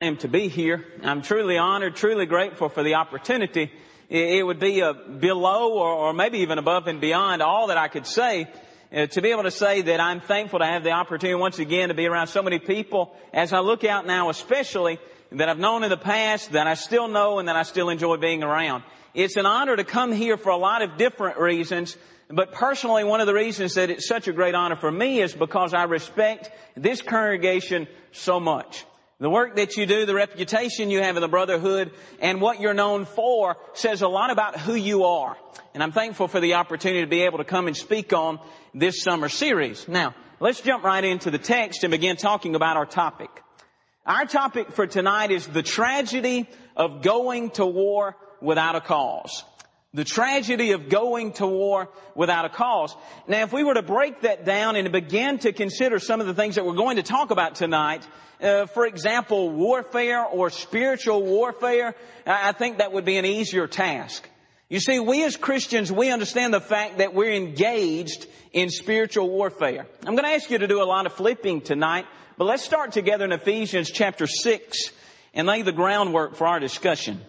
am to be here. I'm truly honored, truly grateful for the opportunity. It would be below or maybe even above and beyond all that I could say to be able to say that I'm thankful to have the opportunity once again to be around so many people as I look out now, especially that I've known in the past, that I still know, and that I still enjoy being around. It's an honor to come here for a lot of different reasons, but personally one of the reasons that it's such a great honor for me is because I respect this congregation so much. The work that you do, the reputation you have in the brotherhood, and what you're known for says a lot about who you are. And I'm thankful for the opportunity to be able to come and speak on this summer series. Now, let's jump right into the text and begin talking about our topic. Our topic for tonight is the tragedy of going to war without a cause. The tragedy of going to war without a cause. Now, if we were to break that down and begin to consider some of the things that we're going to talk about tonight, for example, warfare or spiritual warfare, I think that would be an easier task. You see, we as Christians, we understand the fact that we're engaged in spiritual warfare. I'm going to ask you to do a lot of flipping tonight, but let's start together in Ephesians chapter 6 and lay the groundwork for our discussion.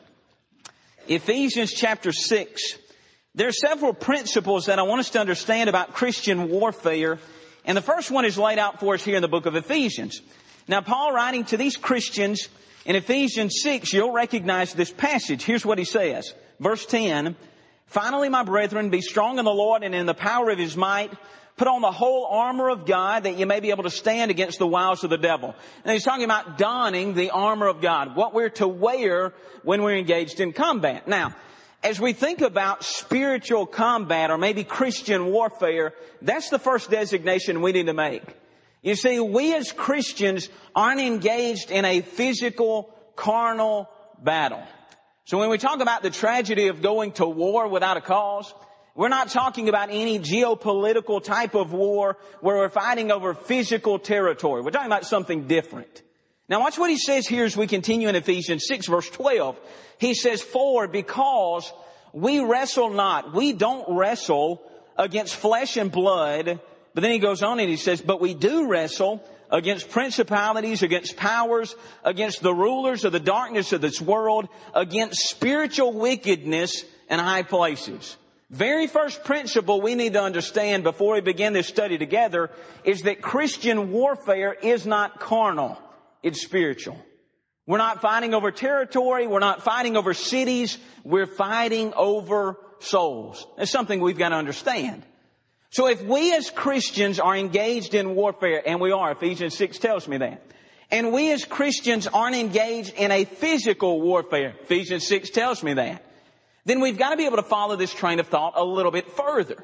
Ephesians chapter 6. There are several principles that I want us to understand about Christian warfare. And the first one is laid out for us here in the book of Ephesians. Now, Paul writing to these Christians in Ephesians 6, you'll recognize this passage. Here's what he says. Verse 10, "Finally, my brethren, be strong in the Lord and in the power of His might. Put on the whole armor of God that you may be able to stand against the wiles of the devil." And he's talking about donning the armor of God, what we're to wear when we're engaged in combat. Now, as we think about spiritual combat or maybe Christian warfare, that's the first designation we need to make. You see, we as Christians aren't engaged in a physical, carnal battle. So when we talk about the tragedy of going to war without a cause, we're not talking about any geopolitical type of war where we're fighting over physical territory. We're talking about something different. Now watch what he says here as we continue in Ephesians 6 verse 12. He says, because we wrestle not. We don't wrestle against flesh and blood. But then he goes on and he says, but we do wrestle against principalities, against powers, against the rulers of the darkness of this world, against spiritual wickedness in high places. Very first principle we need to understand before we begin this study together is that Christian warfare is not carnal. It's spiritual. We're not fighting over territory. We're not fighting over cities. We're fighting over souls. That's something we've got to understand. So if we as Christians are engaged in warfare, and we are, Ephesians 6 tells me that, and we as Christians aren't engaged in a physical warfare, Ephesians 6 tells me that, then we've got to be able to follow this train of thought a little bit further.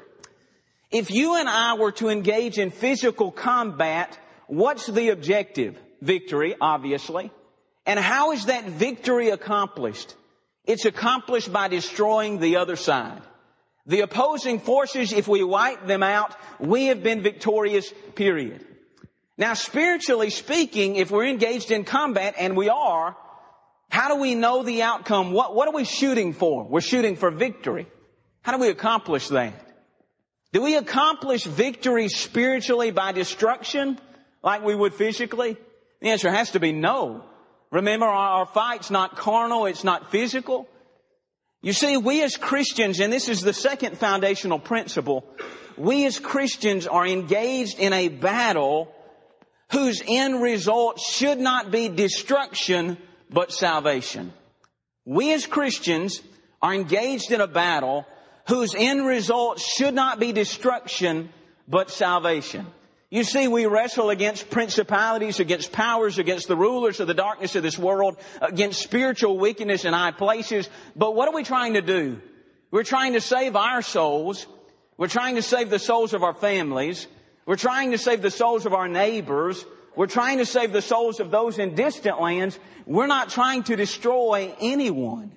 If you and I were to engage in physical combat, what's the objective? Victory, obviously. And how is that victory accomplished? It's accomplished by destroying the other side. The opposing forces, if we wipe them out, we have been victorious, period. Now, spiritually speaking, if we're engaged in combat, and we are, how do we know the outcome? What are we shooting for? We're shooting for victory. How do we accomplish that? Do we accomplish victory spiritually by destruction like we would physically? The answer has to be no. Remember, our fight's not carnal, it's not physical. You see, we as Christians, and this is the second foundational principle, we as Christians are engaged in a battle whose end result should not be destruction, but salvation. We as Christians are engaged in a battle whose end result should not be destruction, but salvation. You see, we wrestle against principalities, against powers, against the rulers of the darkness of this world, against spiritual wickedness in high places. But what are we trying to do? We're trying to save our souls. We're trying to save the souls of our families. We're trying to save the souls of our neighbors. We're trying to save the souls of those in distant lands. We're not trying to destroy anyone.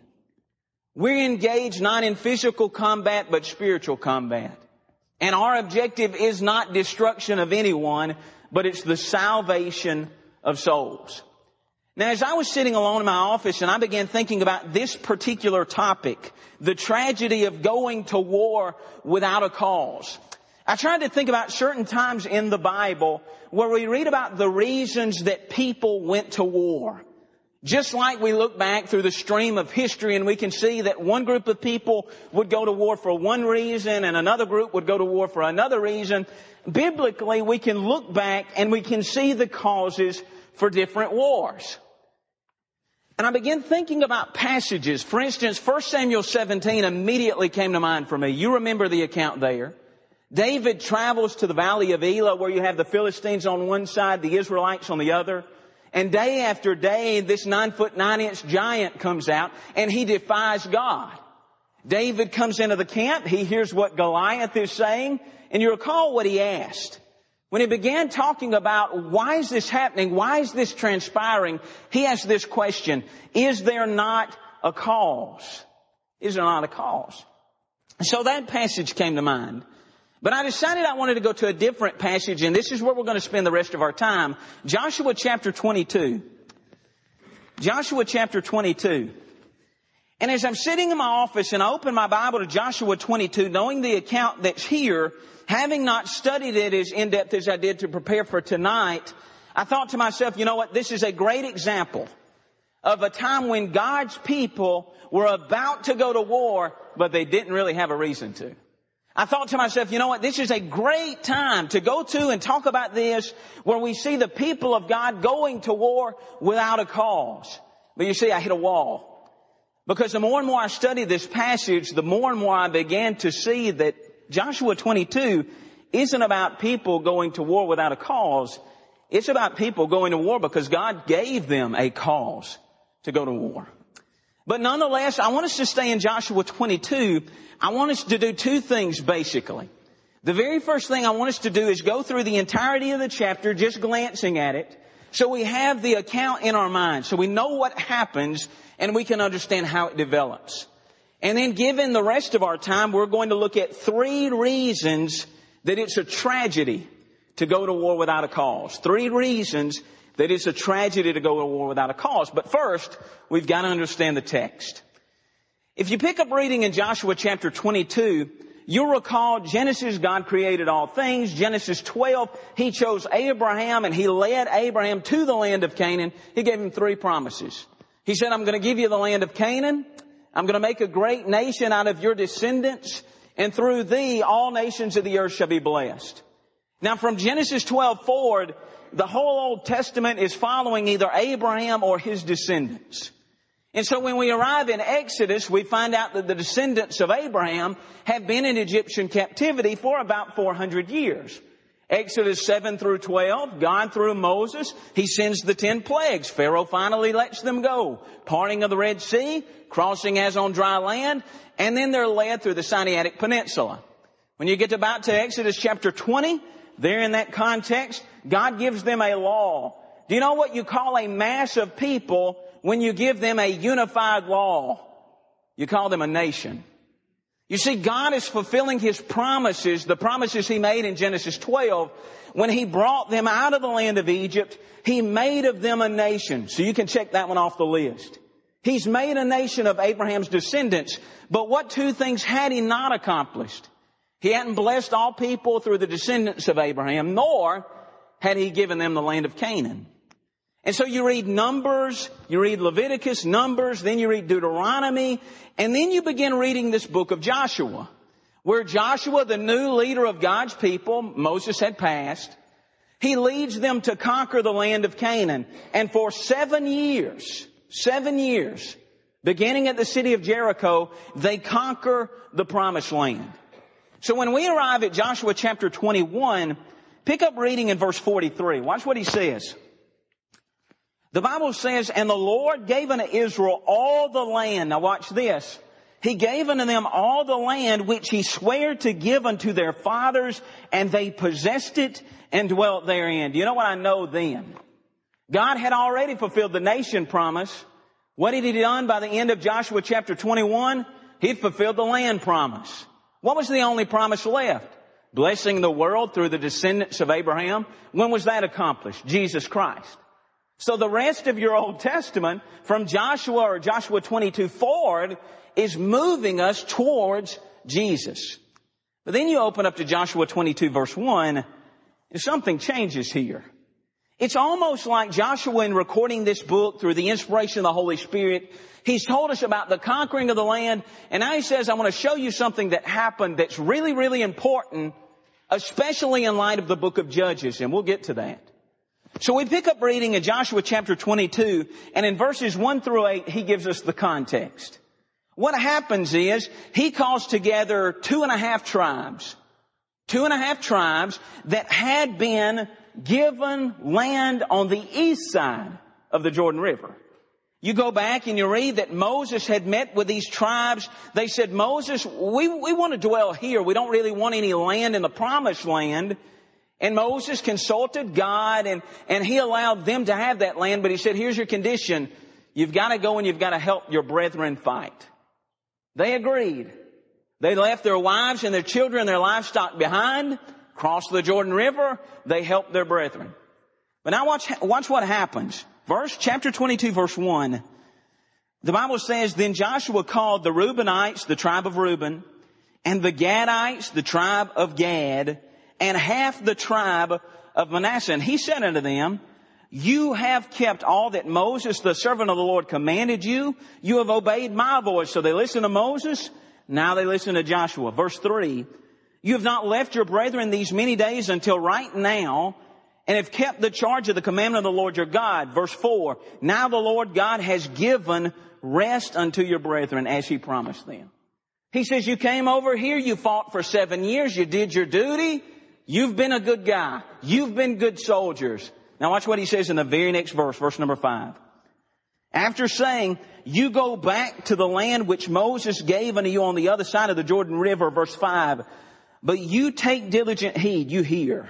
We're engaged not in physical combat, but spiritual combat. And our objective is not destruction of anyone, but it's the salvation of souls. Now, as I was sitting alone in my office and I began thinking about this particular topic, the tragedy of going to war without a cause, I tried to think about certain times in the Bible where we read about the reasons that people went to war. Just like we look back through the stream of history and we can see that one group of people would go to war for one reason and another group would go to war for another reason, biblically we can look back and we can see the causes for different wars. And I began thinking about passages. For instance, 1 Samuel 17 immediately came to mind for me. You remember the account there. David travels to the valley of Elah where you have the Philistines on one side, the Israelites on the other. And day after day, this 9-foot 9-inch giant comes out and he defies God. David comes into the camp. He hears what Goliath is saying. And you recall what he asked. When he began talking about why is this happening? Why is this transpiring? He asked this question. Is there not a cause? Is there not a cause? So that passage came to mind. But I decided I wanted to go to a different passage, and this is where we're going to spend the rest of our time. Joshua chapter 22. Joshua chapter 22. And as I'm sitting in my office and I open my Bible to Joshua 22, knowing the account that's here, having not studied it as in-depth as I did to prepare for tonight, I thought to myself, you know what, this is a great example of a time when God's people were about to go to war, but they didn't really have a reason to. I thought to myself, you know what, this is a great time to go to and talk about this where we see the people of God going to war without a cause. But you see, I hit a wall. Because the more and more I study this passage, the more and more I began to see that Joshua 22 isn't about people going to war without a cause. It's about people going to war because God gave them a cause to go to war. But nonetheless, I want us to stay in Joshua 22. I want us to do two things basically. The very first thing I want us to do is go through the entirety of the chapter, just glancing at it, so we have the account in our mind, so we know what happens and we can understand how it develops. And then given the rest of our time, we're going to look at 3 reasons that it's a tragedy to go to war without a cause. 3 reasons that it's a tragedy to go to war without a cause. But first, we've got to understand the text. If you pick up reading in Joshua chapter 22, you'll recall Genesis, God created all things. Genesis 12, He chose Abraham and He led Abraham to the land of Canaan. He gave him 3 promises. He said, I'm going to give you the land of Canaan. I'm going to make a great nation out of your descendants. And through thee, all nations of the earth shall be blessed. Now from Genesis 12 forward, the whole Old Testament is following either Abraham or his descendants. And so when we arrive in Exodus, we find out that the descendants of Abraham have been in Egyptian captivity for about 400 years. Exodus 7 through 12, God through Moses, He sends the 10 plagues. Pharaoh finally lets them go. Parting of the Red Sea, crossing as on dry land, and then they're led through the Sinaitic Peninsula. When you get about to Exodus chapter 20, there in that context, God gives them a law. Do you know what you call a mass of people when you give them a unified law? You call them a nation. You see, God is fulfilling His promises, the promises He made in Genesis 12. When He brought them out of the land of Egypt, He made of them a nation. So you can check that one off the list. He's made a nation of Abraham's descendants. But what 2 things had He not accomplished? He hadn't blessed all people through the descendants of Abraham, nor had He given them the land of Canaan. And so you read Numbers, you read Leviticus, Numbers, then you read Deuteronomy, and then you begin reading this book of Joshua, where Joshua, the new leader of God's people, Moses had passed, he leads them to conquer the land of Canaan. And for 7 years, beginning at the city of Jericho, they conquer the promised land. So when we arrive at Joshua chapter 21, pick up reading in verse 43. Watch what he says. The Bible says, and the Lord gave unto Israel all the land. Now watch this. He gave unto them all the land which He sware to give unto their fathers, and they possessed it and dwelt therein. Do you know what I know then? God had already fulfilled the nation promise. What had He done by the end of Joshua chapter 21? He'd fulfilled the land promise. What was the only promise left? Blessing the world through the descendants of Abraham. When was that accomplished? Jesus Christ. So the rest of your Old Testament, from Joshua or Joshua 22 forward, is moving us towards Jesus. But then you open up to Joshua 22 verse 1, and something changes here. It's almost like Joshua, in recording this book through the inspiration of the Holy Spirit, he's told us about the conquering of the land, and now he says, I want to show you something that happened that's really, really important, especially in light of the book of Judges, and we'll get to that. So we pick up reading in Joshua chapter 22, and in verses 1 through 8, he gives us the context. What happens is, he calls together 2.5 tribes. 2.5 tribes that had been given land on the east side of the Jordan River. You go back and you read that Moses had met with these tribes. They said, Moses, we want to dwell here. We don't really want any land in the promised land. And Moses consulted God and he allowed them to have that land. But he said, here's your condition. You've got to go and you've got to help your brethren fight. They agreed. They left their wives and their children and their livestock behind, crossed the Jordan River. They helped their brethren. But now watch what happens. Chapter 22, verse 1. The Bible says, Then Joshua called the Reubenites, the tribe of Reuben, and the Gadites, the tribe of Gad, and half the tribe of Manasseh. And he said unto them, You have kept all that Moses, the servant of the Lord, commanded you. You have obeyed my voice. So they listened to Moses. Now they listen to Joshua. Verse 3. You have not left your brethren these many days until right now, and have kept the charge of the commandment of the Lord your God. Verse 4. Now the Lord God has given rest unto your brethren as he promised them. He says, you came over here, you fought for 7 years, you did your duty. You've been a good guy. You've been good soldiers. Now watch what he says in the very next verse, verse number 5. After saying, you go back to the land which Moses gave unto you on the other side of the Jordan River, verse 5. But you take diligent heed, you hear,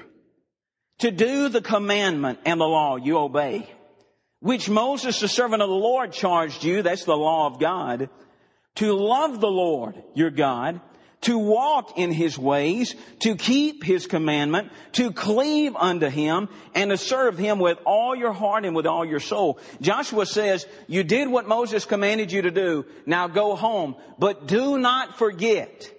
to do the commandment and the law you obey, which Moses, the servant of the Lord, charged you, that's the law of God, to love the Lord your God, to walk in his ways, to keep his commandment, to cleave unto him, and to serve him with all your heart and with all your soul. Joshua says, you did what Moses commanded you to do. Now go home. But do not forget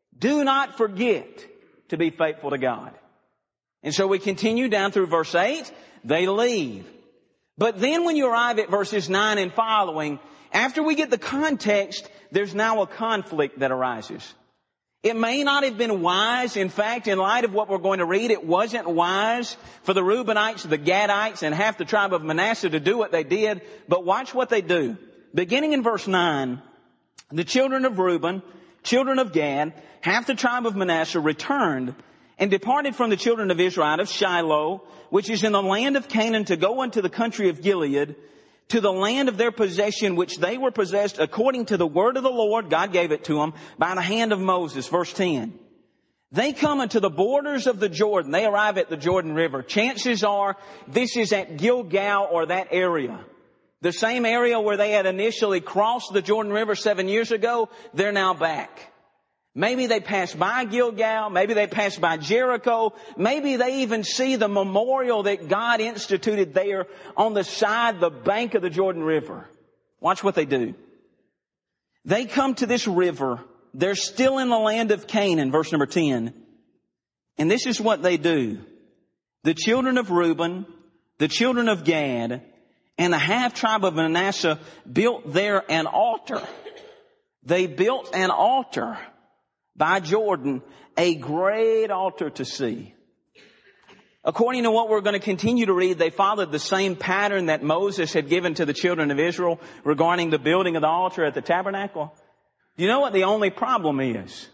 to be faithful to God. And so we continue down through verse 8. They leave. But then when you arrive at verses 9 and following, after we get the context, there's now a conflict that arises. It may not have been wise. In fact, in light of what we're going to read, it wasn't wise for the Reubenites, the Gadites, and half the tribe of Manasseh to do what they did. But watch what they do. Beginning in verse 9, the children of Reuben, children of Gad, half the tribe of Manasseh returned and departed from the children of Israel out of Shiloh, which is in the land of Canaan, to go unto the country of Gilead, to the land of their possession, which they were possessed according to the word of the Lord. God gave it to them by the hand of Moses. Verse 10. They come unto the borders of the Jordan. They arrive at the Jordan River. Chances are this is at Gilgal or that area. The same area where they had initially crossed the Jordan River 7 years ago, they're now back. Maybe they pass by Gilgal. Maybe they pass by Jericho. Maybe they even see the memorial that God instituted there on the side, the bank of the Jordan River. Watch what they do. They come to this river. They're still in the land of Canaan, verse number 10. And this is what they do. The children of Reuben, the children of Gad, and the half tribe of Manasseh built there an altar. They built an altar by Jordan, a great altar to see. According to what we're going to continue to read, they followed the same pattern that Moses had given to the children of Israel regarding the building of the altar at the tabernacle. Do you know what the only problem is?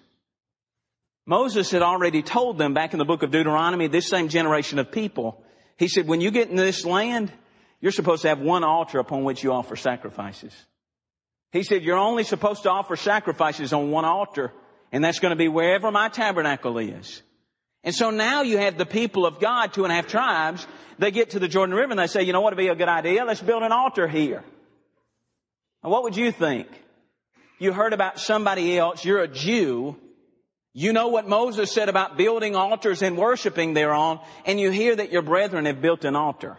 Moses had already told them back in the book of Deuteronomy, this same generation of people, he said, when you get in this land, you're supposed to have one altar upon which you offer sacrifices. He said, you're only supposed to offer sacrifices on one altar. And that's going to be wherever my tabernacle is. And so now you have the people of God, 2.5 tribes. They get to the Jordan River and they say, you know what would be a good idea? Let's build an altar here. Now what would you think? You heard about somebody else. You're a Jew. You know what Moses said about building altars and worshiping thereon. And you hear that your brethren have built an altar.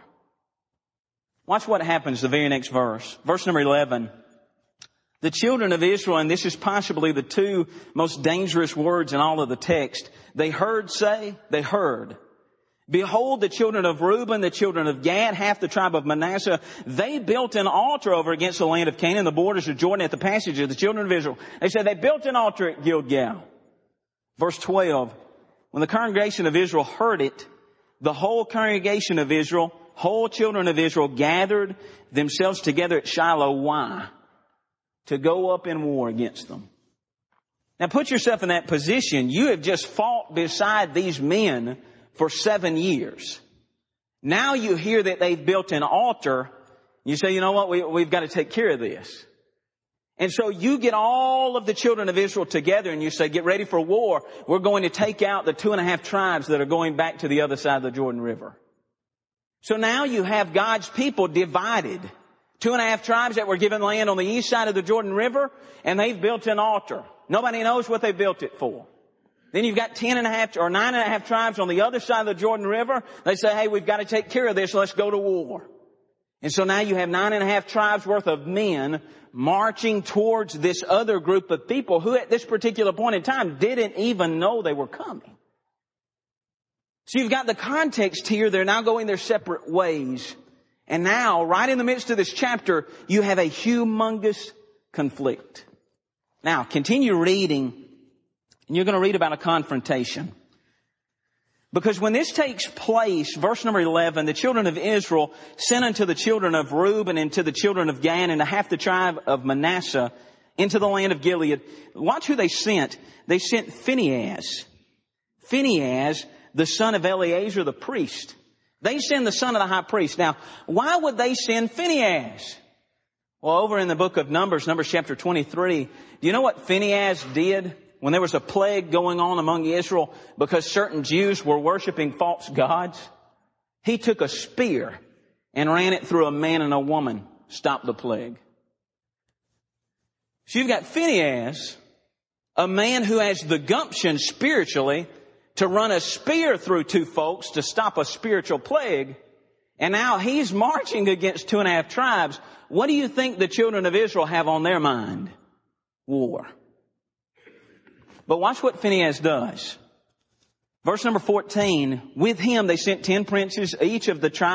Watch what happens the very next verse. Verse number 11. The children of Israel, and this is possibly the two most dangerous words in all of the text, they heard, Behold, the children of Reuben, the children of Gad, half the tribe of Manasseh, they built an altar over against the land of Canaan, the borders of Jordan, at the passage of the children of Israel. They said they built an altar at Gilgal. Verse 12, when the congregation of Israel heard it, the whole congregation of Israel, whole children of Israel, gathered themselves together at Shiloh. Why? To go up in war against them. Now put yourself in that position. You have just fought beside these men for 7 years. Now you hear that they've built an altar. You say, you know what, we've got to take care of this. And so you get all of the children of Israel together and you say, get ready for war. We're going to take out the 2.5 tribes that are going back to the other side of the Jordan River. So now you have God's people divided. 2.5 tribes that were given land on the east side of the Jordan River, and they've built an altar. Nobody knows what they built it for. Then you've got 10.5 or 9.5 tribes on the other side of the Jordan River. They say, hey, we've got to take care of this. Let's go to war. And so now you have 9.5 tribes worth of men marching towards this other group of people who at this particular point in time didn't even know they were coming. So you've got the context here. They're now going their separate ways. And now, right in the midst of this chapter, you have a humongous conflict. Now, continue reading. And you're going to read about a confrontation. Because when this takes place, verse number 11, the children of Israel sent unto the children of Reuben and to the children of Gad and to half the tribe of Manasseh into the land of Gilead. Watch who they sent. They sent Phinehas. Phinehas, the son of Eleazar the priest. They send the son of the high priest. Now, why would they send Phinehas? Well, over in the book of Numbers chapter 23, do you know what Phinehas did when there was a plague going on among Israel because certain Jews were worshiping false gods? He took a spear and ran it through a man and a woman, stopped the plague. So you've got Phinehas, a man who has the gumption spiritually to run a spear through 2 folks to stop a spiritual plague. And now he's marching against 2.5 tribes. What do you think the children of Israel have on their mind? War. But watch what Phinehas does. Verse number 14, with him they sent 10 princes, each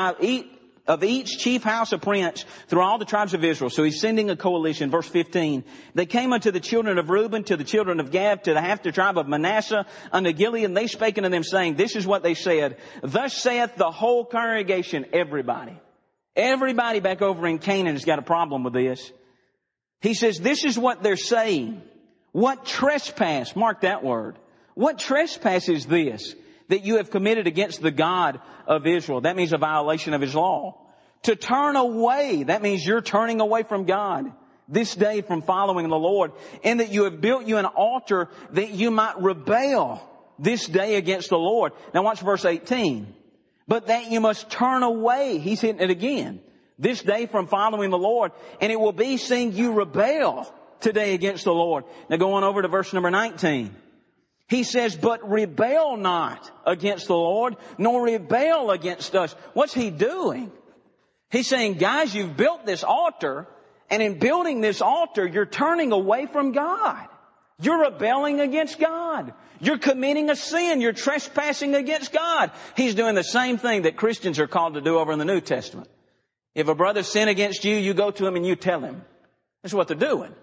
chief house a prince through all the tribes of Israel. So he's sending a coalition. Verse 15, they came unto the children of Reuben, to the children of Gad, to the half the tribe of Manasseh, unto Gilead, and they spake unto them, saying, this is what they said. Thus saith the whole congregation, everybody. Everybody back over in Canaan has got a problem with this. He says, this is what they're saying. What trespass, mark that word. What trespass is this that you have committed against the God of Israel? That means a violation of His law. To turn away, that means you're turning away from God this day from following the Lord. And that you have built you an altar that you might rebel this day against the Lord. Now watch verse 18. But that you must turn away, he's hitting it again, this day from following the Lord. And it will be seeing you rebel today against the Lord. Now go on over to verse number 19. He says, but rebel not against the Lord, nor rebel against us. What's he doing? He's saying, guys, you've built this altar, and in building this altar, you're turning away from God. You're rebelling against God. You're committing a sin. You're trespassing against God. He's doing the same thing that Christians are called to do over in the New Testament. If a brother sin against you, you go to him and you tell him. That's what they're doing.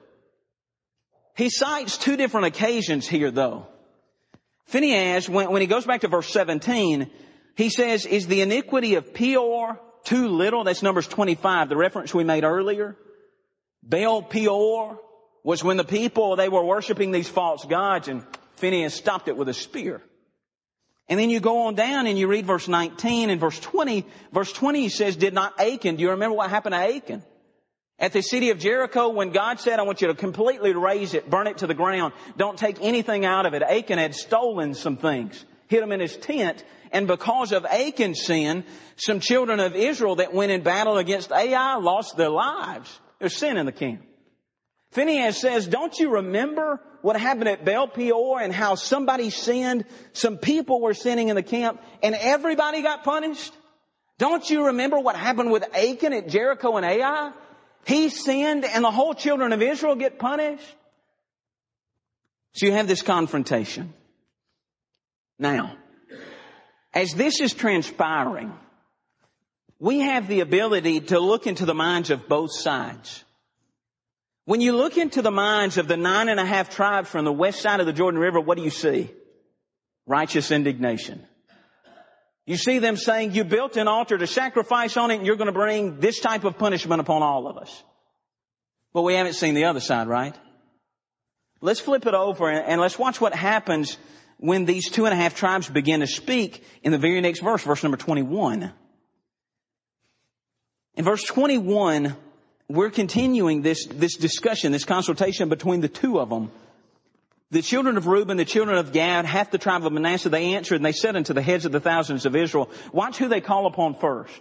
He cites 2 different occasions here, though. Phinehas, when he goes back to verse 17, he says, is the iniquity of Peor too little? That's Numbers 25, the reference we made earlier. Baal Peor was when the people, they were worshiping these false gods, and Phinehas stopped it with a spear. And then you go on down and you read verse 19 and verse 20. Verse 20 he says, did not Achan, do you remember what happened to Achan? At the city of Jericho, when God said, I want you to completely raze it, burn it to the ground, don't take anything out of it. Achan had stolen some things, hid them in his tent. And because of Achan's sin, some children of Israel that went in battle against Ai lost their lives. There's sin in the camp. Phinehas says, don't you remember what happened at Baal Peor and how somebody sinned? Some people were sinning in the camp and everybody got punished. Don't you remember what happened with Achan at Jericho and Ai? He sinned and the whole children of Israel get punished. So you have this confrontation. Now, as this is transpiring, we have the ability to look into the minds of both sides. When you look into the minds of the 9.5 tribes from the west side of the Jordan River, what do you see? Righteous indignation. You see them saying, you built an altar to sacrifice on it, and you're going to bring this type of punishment upon all of us. But we haven't seen the other side, right? Let's flip it over and let's watch what happens when these 2.5 tribes begin to speak in the very next verse, verse number 21. In verse 21, we're continuing this discussion, this consultation between the two of them. The children of Reuben, the children of Gad, half the tribe of Manasseh, they answered and they said unto the heads of the thousands of Israel, watch who they call upon first.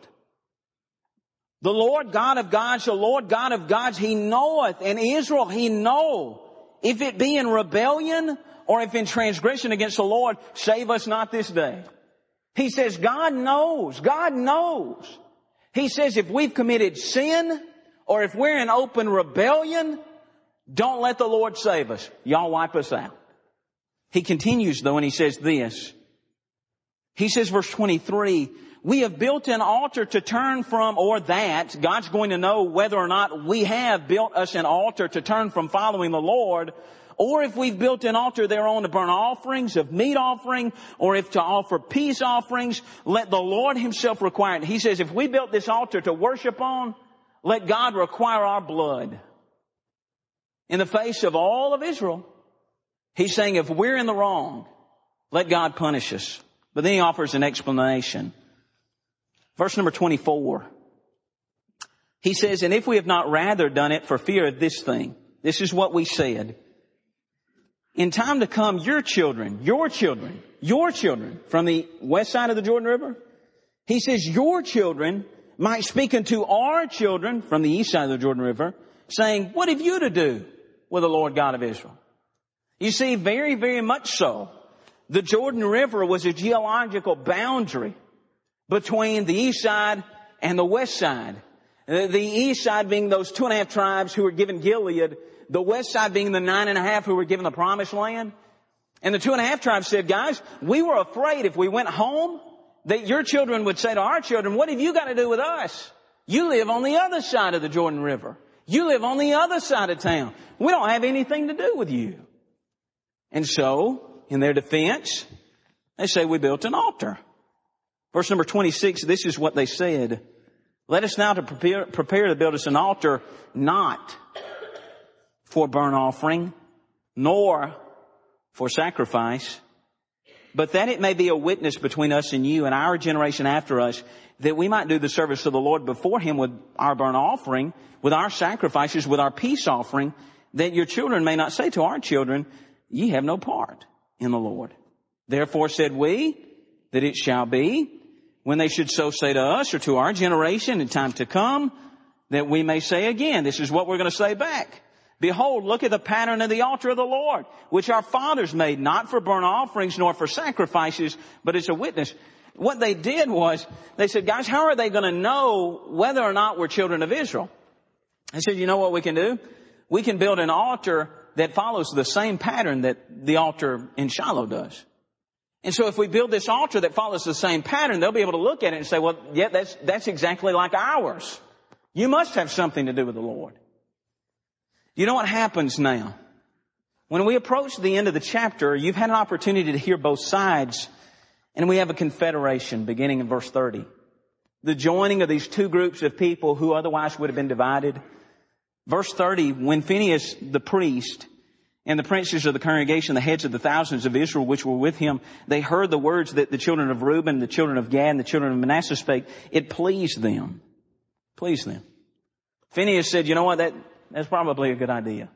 The Lord God of gods, the Lord God of gods, He knoweth, and Israel He know. If it be in rebellion or if in transgression against the Lord, save us not this day. He says, God knows. God knows. He says, if we've committed sin or if we're in open rebellion, don't let the Lord save us. Y'all wipe us out. He continues though and he says this. He says, verse 23, we have built an altar to turn from, or that. God's going to know whether or not we have built us an altar to turn from following the Lord, or if we've built an altar thereon to burn offerings of meat offering, or if to offer peace offerings, let the Lord Himself require it. He says, if we built this altar to worship on, let God require our blood. In the face of all of Israel, He's saying if we're in the wrong, let God punish us. But then He offers an explanation. Verse number 24. He says, and if we have not rather done it for fear of this thing, this is what we said. In time to come, your children from the west side of the Jordan River, He says, your children might speak unto our children from the east side of the Jordan River, saying, what have you to do with the Lord God of Israel? You see, very, very much so. The Jordan River was a geological boundary between the east side and the west side. The east side being those 2.5 tribes who were given Gilead, the west side being the 9.5 who were given the promised land. And the 2.5 tribes said, guys, we were afraid if we went home that your children would say to our children, what have you got to do with us? You live on the other side of the Jordan River. You live on the other side of town. We don't have anything to do with you. And so, in their defense, they say we built an altar. Verse number 26, this is what they said. Let us now to prepare to build us an altar, not for burnt offering, nor for sacrifice, but that it may be a witness between us and you and our generation after us, that we might do the service of the Lord before Him with our burnt offering, with our sacrifices, with our peace offering, that your children may not say to our children, ye have no part in the Lord. Therefore said we, that it shall be, when they should so say to us or to our generation in time to come, that we may say again, this is what we're going to say back. Behold, look at the pattern of the altar of the Lord, which our fathers made, not for burnt offerings nor for sacrifices, but as a witness. What they did was, they said, guys, how are they going to know whether or not we're children of Israel? I said, you know what we can do? We can build an altar that follows the same pattern that the altar in Shiloh does. And so if we build this altar that follows the same pattern, they'll be able to look at it and say, well, yeah, that's exactly like ours. You must have something to do with the Lord. You know what happens now? When we approach the end of the chapter, you've had an opportunity to hear both sides, and we have a confederation beginning in verse 30. The joining of these two groups of people who otherwise would have been divided. Verse 30, when Phinehas the priest and the princes of the congregation, the heads of the thousands of Israel which were with him, they heard the words that the children of Reuben, the children of Gad, and the children of Manasseh spake, it pleased them. Pleased them. Phinehas said, you know what, that's probably a good idea.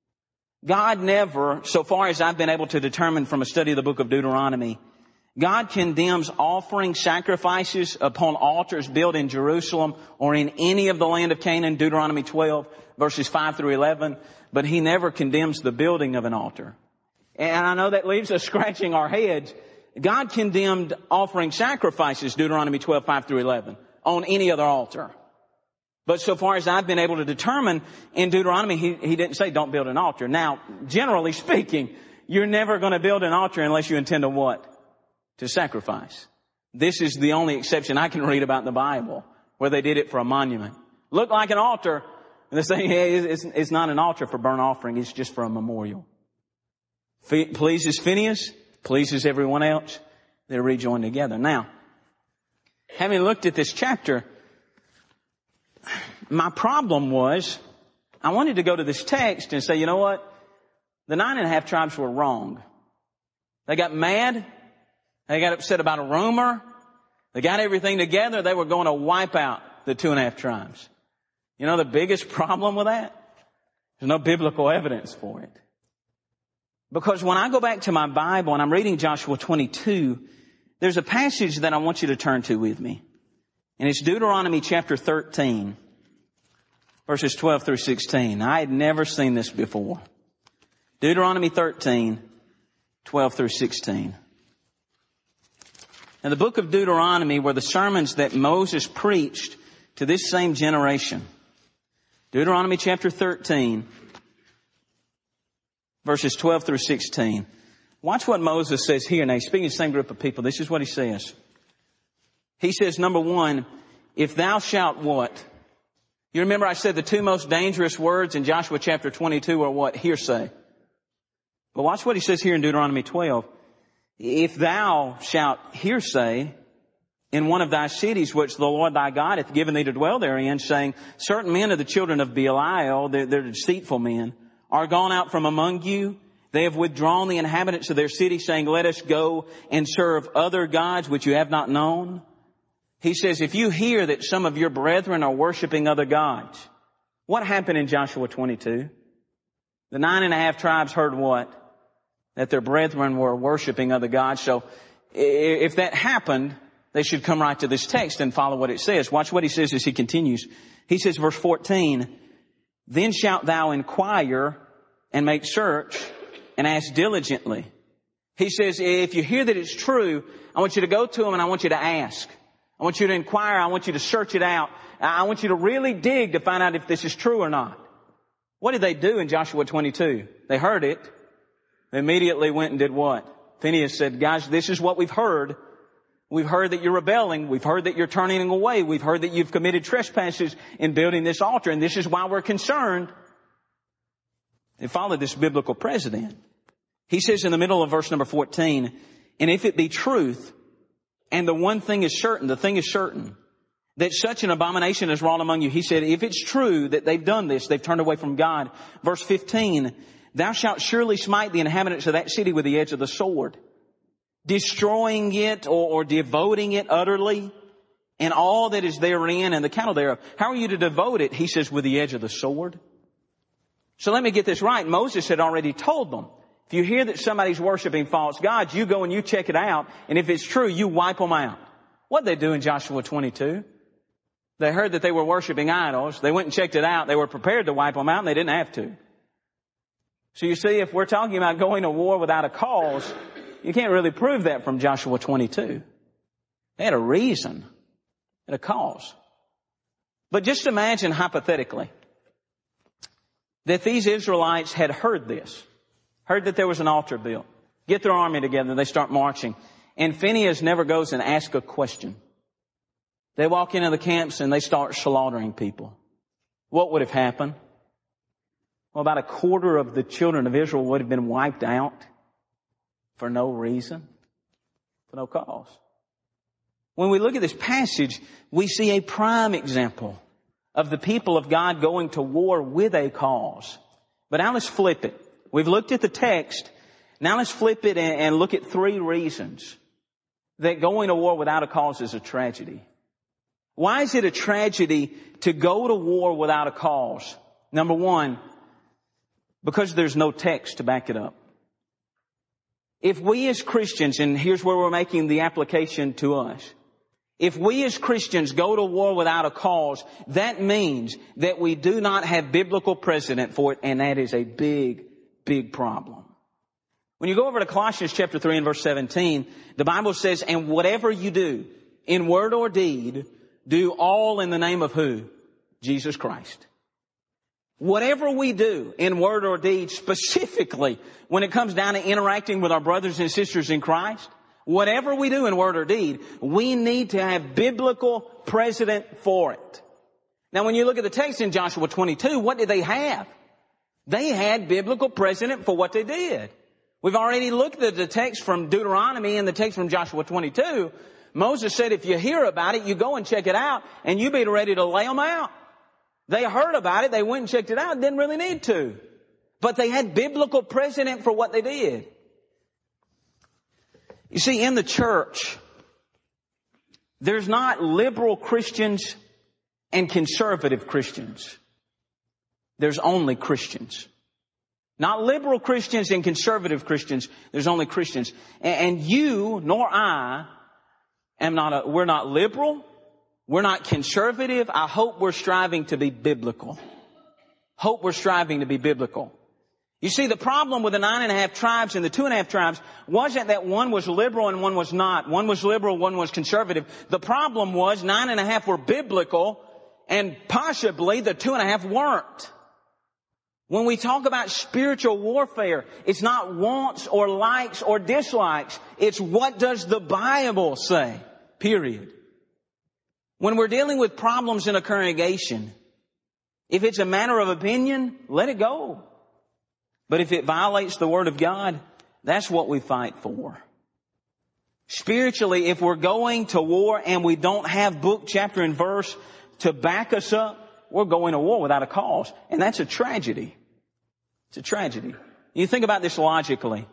God never, so far as I've been able to determine from a study of the book of Deuteronomy, God condemns offering sacrifices upon altars built in Jerusalem or in any of the land of Canaan, Deuteronomy 12, verses 5 through 11, but He never condemns the building of an altar. And I know that leaves us scratching our heads. God condemned offering sacrifices, Deuteronomy 12, 5 through 11, on any other altar. But so far as I've been able to determine, in Deuteronomy, he didn't say don't build an altar. Now, generally speaking, you're never going to build an altar unless you intend to what? To sacrifice. This is the only exception I can read about in the Bible where they did it for a monument. Looked like an altar, and they're saying, hey, it's not an altar for burnt offering, it's just for a memorial. Pleases Phinehas, pleases everyone else. They're rejoined together. Now, having looked at this chapter, my problem was, I wanted to go to this text and say, you know what? The 9.5 tribes were wrong. They got mad. They got upset about a rumor. They got everything together. They were going to wipe out the 2.5 tribes. You know the biggest problem with that? There's no biblical evidence for it. Because when I go back to my Bible and I'm reading Joshua 22, there's a passage that I want you to turn to with me. And it's Deuteronomy chapter 13, verses 12 through 16. I had never seen this before. Deuteronomy 13, 12 through 16. Now the book of Deuteronomy were the sermons that Moses preached to this same generation. Deuteronomy chapter 13, verses 12 through 16. Watch what Moses says here. Now he's speaking to the same group of people. This is what he says. He says, number 1, if thou shalt what? You remember I said the 2 most dangerous words in Joshua chapter 22 are what? Hearsay. But watch what he says here in Deuteronomy 12. If thou shalt hearsay in one of thy cities, which the Lord thy God hath given thee to dwell therein, saying, certain men of the children of Belial, they're deceitful men, are gone out from among you. They have withdrawn the inhabitants of their city, saying, let us go and serve other gods which you have not known. He says, if you hear that some of your brethren are worshiping other gods, what happened in Joshua 22? The 9.5 tribes heard what? That their brethren were worshiping other gods. So if that happened, they should come right to this text and follow what it says. Watch what he says as he continues. He says, verse 14, then shalt thou inquire and make search and ask diligently. He says, if you hear that it's true, I want you to go to them and I want you to ask. I want you to inquire. I want you to search it out. I want you to really dig to find out if this is true or not. What did they do in Joshua 22? They heard it. They immediately went and did what? Phinehas said, guys, this is what we've heard. We've heard that you're rebelling. We've heard that you're turning away. We've heard that you've committed trespasses in building this altar. And this is why we're concerned. They followed this biblical precedent. He says in the middle of verse number 14, and if it be truth, and the one thing is certain, the thing is certain, that such an abomination is wrought among you. He said, if it's true that they've done this, they've turned away from God. Verse 15, thou shalt surely smite the inhabitants of that city with the edge of the sword, destroying it or devoting it utterly, and all that is therein and the cattle thereof. How are you to devote it? He says, with the edge of the sword. So let me get this right. Moses had already told them, if you hear that somebody's worshiping false gods, you go and you check it out, and if it's true, you wipe them out. What'd they do in Joshua 22? They heard that they were worshiping idols. They went and checked it out. They were prepared to wipe them out, and they didn't have to. So you see, if we're talking about going to war without a cause, you can't really prove that from Joshua 22. They had a reason and a cause. But just imagine hypothetically that these Israelites had heard this, heard that there was an altar built, get their army together, they start marching, and Phinehas never goes and asks a question. They walk into the camps and they start slaughtering people. What would have happened? Well, about a quarter of the children of Israel would have been wiped out for no reason, for no cause. When we look at this passage, we see a prime example of the people of God going to war with a cause. But now let's flip it. We've looked at the text. Now let's flip it and look at 3 reasons that going to war without a cause is a tragedy. Why is it a tragedy to go to war without a cause? Number 1, because there's no text to back it up. If we as Christians, and here's where we're making the application to us, if we as Christians go to war without a cause, that means that we do not have biblical precedent for it, and that is a big, big problem. When you go over to Colossians chapter 3 and verse 17, the Bible says, and whatever you do, in word or deed, do all in the name of who? Jesus Christ. Whatever we do in word or deed, specifically when it comes down to interacting with our brothers and sisters in Christ, Whatever we do in word or deed, we need to have biblical precedent for it. Now when you look at the text in Joshua 22, what did they have? They had biblical precedent for what they did. We've already looked at the text from Deuteronomy and the text from Joshua 22. Moses said if you hear about it, you go and check it out, and you be ready to lay them out. They heard about it, they went and checked it out, didn't really need to. But they had biblical precedent for what they did. You see, in the church, there's not liberal Christians and conservative Christians. There's only Christians. Not liberal Christians and conservative Christians. There's only Christians. And you nor I we're not liberal. We're not conservative. I hope we're striving to be biblical. Hope we're striving to be biblical. You see, the problem with the 9.5 tribes and the 2.5 tribes wasn't that one was liberal and one was not. One was liberal, one was conservative. The problem was 9.5 were biblical and possibly the 2.5 weren't. When we talk about spiritual warfare, it's not wants or likes or dislikes. It's what does the Bible say, period. When we're dealing with problems in a congregation, if it's a matter of opinion, let it go. But if it violates the Word of God, that's what we fight for. Spiritually, if we're going to war and we don't have book, chapter, and verse to back us up, we're going to war without a cause. And that's a tragedy. It's a tragedy. You think about this logically.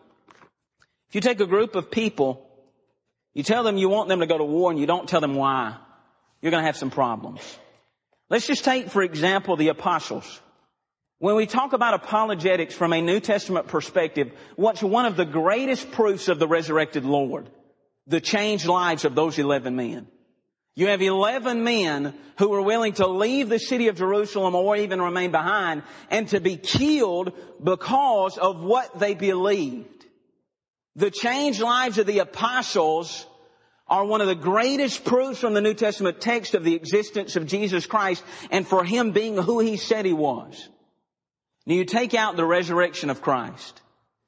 If you take a group of people, you tell them you want them to go to war and you don't tell them why, you're going to have some problems. Let's just take, for example, the apostles. When we talk about apologetics from a New Testament perspective, what's one of the greatest proofs of the resurrected Lord? The changed lives of those 11 men. You have 11 men who were willing to leave the city of Jerusalem or even remain behind and to be killed because of what they believed. The changed lives of the apostles are one of the greatest proofs from the New Testament text of the existence of Jesus Christ and for Him being who He said He was. Now you take out the resurrection of Christ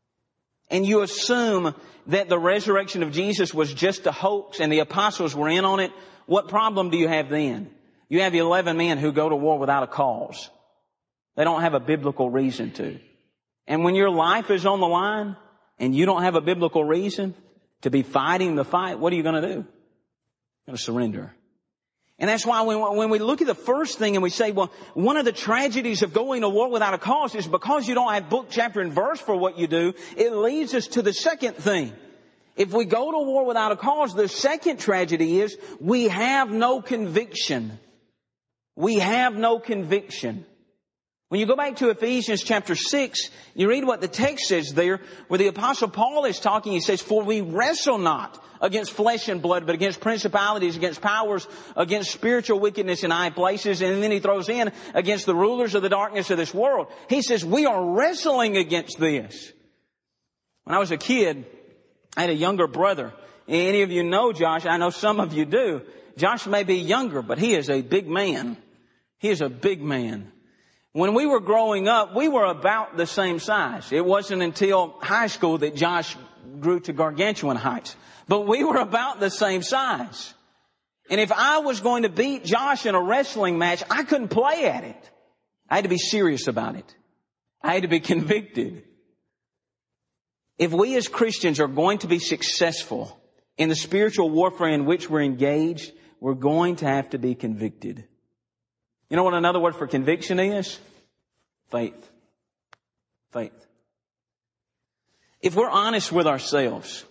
and you assume that the resurrection of Jesus was just a hoax and the apostles were in on it. What problem do you have then? You have 11 men who go to war without a cause. They don't have a biblical reason to. And when your life is on the line and you don't have a biblical reason to be fighting the fight, what are you going to do? You're going to surrender. And that's why when we look at the first thing and we say, well, one of the tragedies of going to war without a cause is because you don't have book, chapter, and verse for what you do, it leads us to the second thing. If we go to war without a cause, the second tragedy is we have no conviction. We have no conviction. When you go back to Ephesians chapter 6, you read what the text says there, where the Apostle Paul is talking. He says, for we wrestle not against flesh and blood, but against principalities, against powers, against spiritual wickedness in high places. And then he throws in against the rulers of the darkness of this world. He says, we are wrestling against this. When I was a kid, I had a younger brother. Any of you know Josh? I know some of you do. Josh may be younger, but he is a big man. He is a big man. When we were growing up, we were about the same size. It wasn't until high school that Josh grew to gargantuan heights. But we were about the same size. And if I was going to beat Josh in a wrestling match, I couldn't play at it. I had to be serious about it. I had to be convicted. If we as Christians are going to be successful in the spiritual warfare in which we're engaged, we're going to have to be convicted. You know what another word for conviction is? Faith. Faith. If we're honest with ourselves,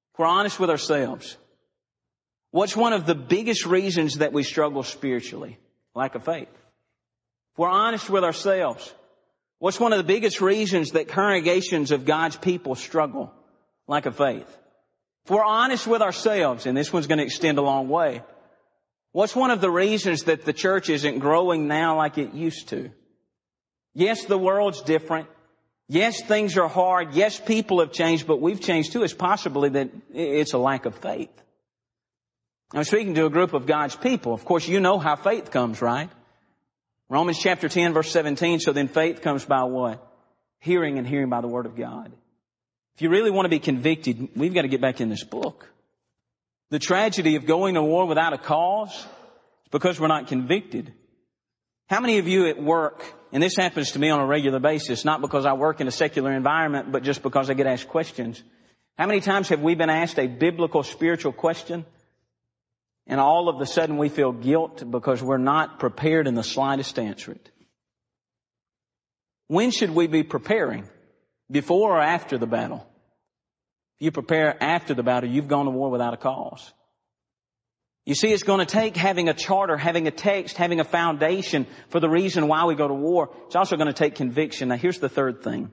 what's one of the biggest reasons that we struggle spiritually? Lack of faith. If we're honest with ourselves, what's one of the biggest reasons that congregations of God's people struggle? Lack of faith. If we're honest with ourselves, and this one's going to extend a long way, what's one of the reasons that the church isn't growing now like it used to? Yes, the world's different. Yes, things are hard. Yes, people have changed, but we've changed too. It's possibly that it's a lack of faith. I'm speaking to a group of God's people. Of course, you know how faith comes, right? Romans chapter 10, verse 17, so then faith comes by what? Hearing, and hearing by the Word of God. If you really want to be convicted, we've got to get back in this book. The tragedy of going to war without a cause is because we're not convicted. How many of you at work, and this happens to me on a regular basis, not because I work in a secular environment, but just because I get asked questions. How many times have we been asked a biblical spiritual question and all of a sudden we feel guilt because we're not prepared in the slightest to answer it? When should we be preparing? Before or after the battle? If you prepare after the battle, you've gone to war without a cause. You see, it's going to take having a charter, having a text, having a foundation for the reason why we go to war. It's also going to take conviction. Now, here's the third thing.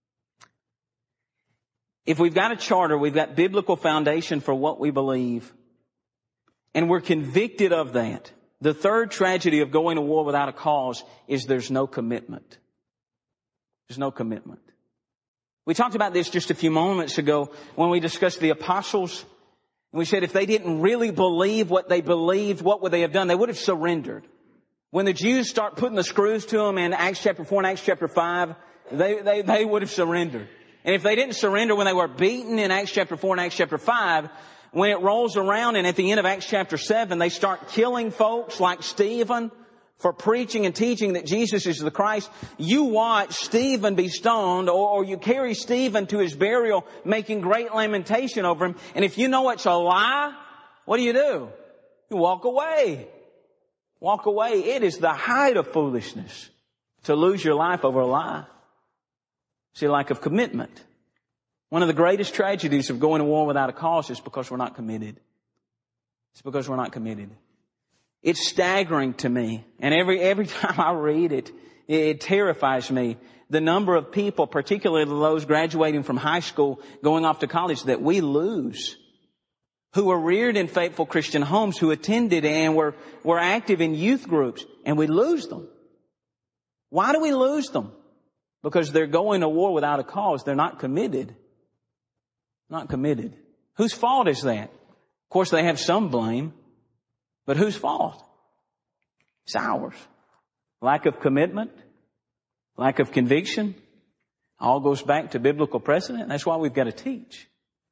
If we've got a charter, we've got biblical foundation for what we believe, and we're convicted of that, the third tragedy of going to war without a cause is there's no commitment. There's no commitment. We talked about this just a few moments ago when we discussed the apostles. And we said if they didn't really believe what they believed, what would they have done? They would have surrendered. When the Jews start putting the screws to them in Acts chapter 4 and Acts chapter 5, they would have surrendered. And if they didn't surrender when they were beaten in Acts chapter 4 and Acts chapter 5, when it rolls around and at the end of Acts chapter 7, they start killing folks like Stephen for preaching and teaching that Jesus is the Christ, you watch Stephen be stoned or you carry Stephen to his burial making great lamentation over him. And if you know it's a lie, what do? You walk away. Walk away. It is the height of foolishness to lose your life over a lie. See, lack of commitment. One of the greatest tragedies of going to war without a cause is because we're not committed. It's because we're not committed. It's staggering to me. And every time I read it, it terrifies me. The number of people, particularly those graduating from high school, going off to college, that we lose. Who were reared in faithful Christian homes, who attended and were active in youth groups, and we lose them. Why do we lose them? Because they're going to war without a cause. They're not committed. Not committed. Whose fault is that? Of course, they have some blame. But whose fault? It's ours. Lack of commitment, lack of conviction, all goes back to biblical precedent. That's why we've got to teach.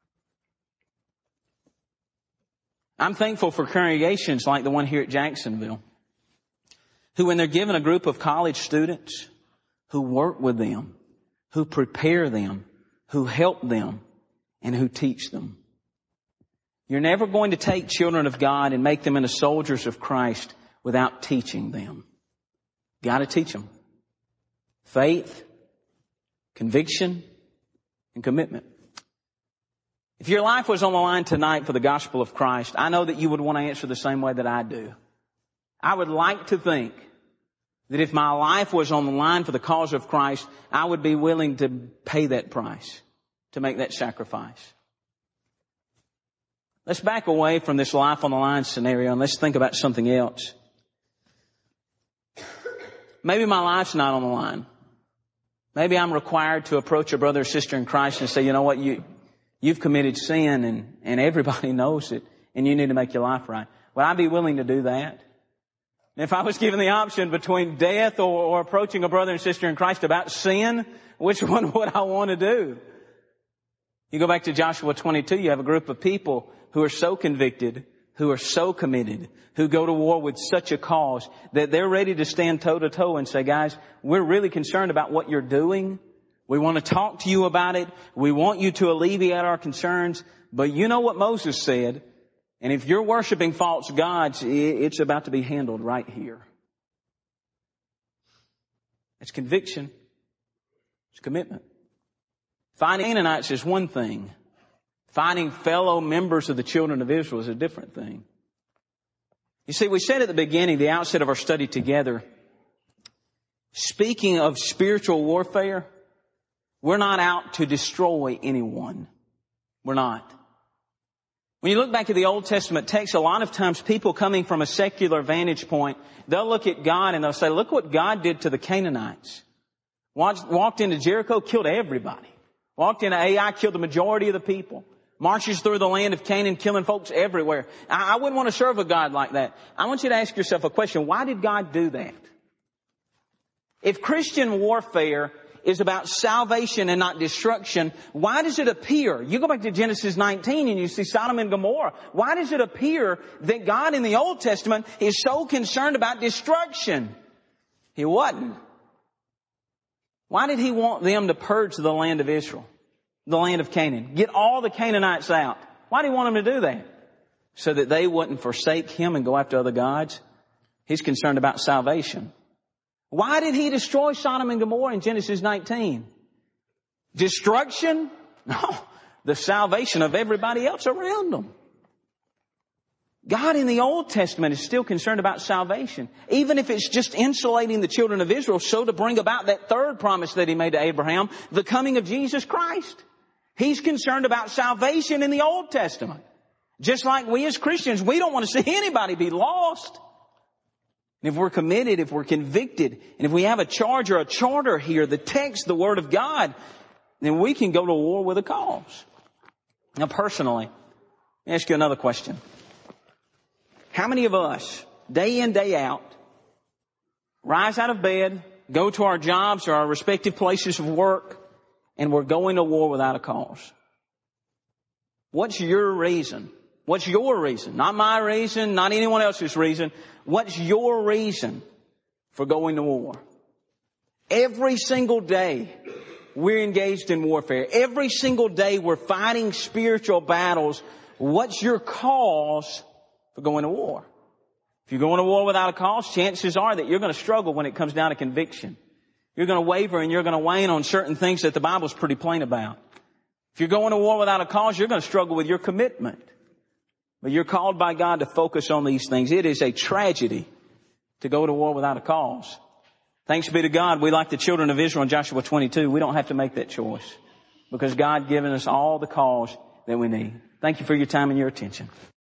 I'm thankful for congregations like the one here at Jacksonville, who when they're given a group of college students, who work with them, who prepare them, who help them, and who teach them. You're never going to take children of God and make them into soldiers of Christ without teaching them. Got to teach them. Faith, conviction, and commitment. If your life was on the line tonight for the gospel of Christ, I know that you would want to answer the same way that I do. I would like to think that if my life was on the line for the cause of Christ, I would be willing to pay that price, to make that sacrifice. Let's back away from this life on the line scenario and let's think about something else. Maybe my life's not on the line. Maybe I'm required to approach a brother or sister in Christ and say, you know what, you've committed sin and everybody knows it and you need to make your life right. Would I be willing to do that? And if I was given the option between death or approaching a brother and sister in Christ about sin, which one would I want to do? You go back to Joshua 22, you have a group of people who are so convicted, who are so committed, who go to war with such a cause that they're ready to stand toe to toe and say, guys, we're really concerned about what you're doing. We want to talk to you about it. We want you to alleviate our concerns. But you know what Moses said. And if you're worshiping false gods, it's about to be handled right here. It's conviction. It's commitment. Fighting Canaanites is one thing. Fighting fellow members of the children of Israel is a different thing. You see, we said at the beginning, the outset of our study together, speaking of spiritual warfare, we're not out to destroy anyone. We're not. When you look back at the Old Testament text, a lot of times people coming from a secular vantage point, they'll look at God and they'll say, look what God did to the Canaanites. Walked into Jericho, killed everybody. Walked into Ai, killed the majority of the people. Marches through the land of Canaan, killing folks everywhere. I wouldn't want to serve a God like that. I want you to ask yourself a question. Why did God do that? If Christian warfare is about salvation and not destruction, why does it appear? You go back to Genesis 19 and you see Sodom and Gomorrah. Why does it appear that God in the Old Testament is so concerned about destruction? He wasn't. Why did He want them to purge the land of Israel, the land of Canaan? Get all the Canaanites out. Why did He want them to do that? So that they wouldn't forsake Him and go after other gods. He's concerned about salvation. Why did He destroy Sodom and Gomorrah in Genesis 19? Destruction? No. The salvation of everybody else around them. God in the Old Testament is still concerned about salvation. Even if it's just insulating the children of Israel so to bring about that third promise that He made to Abraham, the coming of Jesus Christ. He's concerned about salvation in the Old Testament. Just like we as Christians, we don't want to see anybody be lost. And if we're committed, if we're convicted, and if we have a charge or a charter here, the text, the Word of God, then we can go to war with a cause. Now personally, let me ask you another question. How many of us, day in, day out, rise out of bed, go to our jobs or our respective places of work, and we're going to war without a cause? What's your reason? What's your reason? Not my reason, not anyone else's reason. What's your reason for going to war? Every single day we're engaged in warfare. Every single day we're fighting spiritual battles. What's your cause for going to war? If you're going to war without a cause, chances are that you're going to struggle when it comes down to conviction. You're going to waver and you're going to wane on certain things that the Bible's pretty plain about. If you're going to war without a cause, you're going to struggle with your commitment. But you're called by God to focus on these things. It is a tragedy to go to war without a cause. Thanks be to God, we, like the children of Israel in Joshua 22, we don't have to make that choice because God given us all the cause that we need. Thank you for your time and your attention.